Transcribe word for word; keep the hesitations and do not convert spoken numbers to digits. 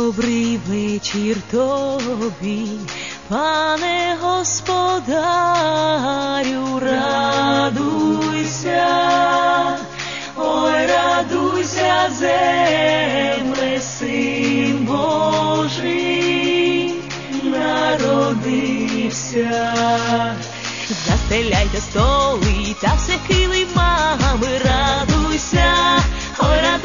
Добрий вечір тобі, пане господарю, радуйся, ой, радуйся, земле, син Божий народився. Застеляйте столи та все килимами, радуйся, ой, радуйся,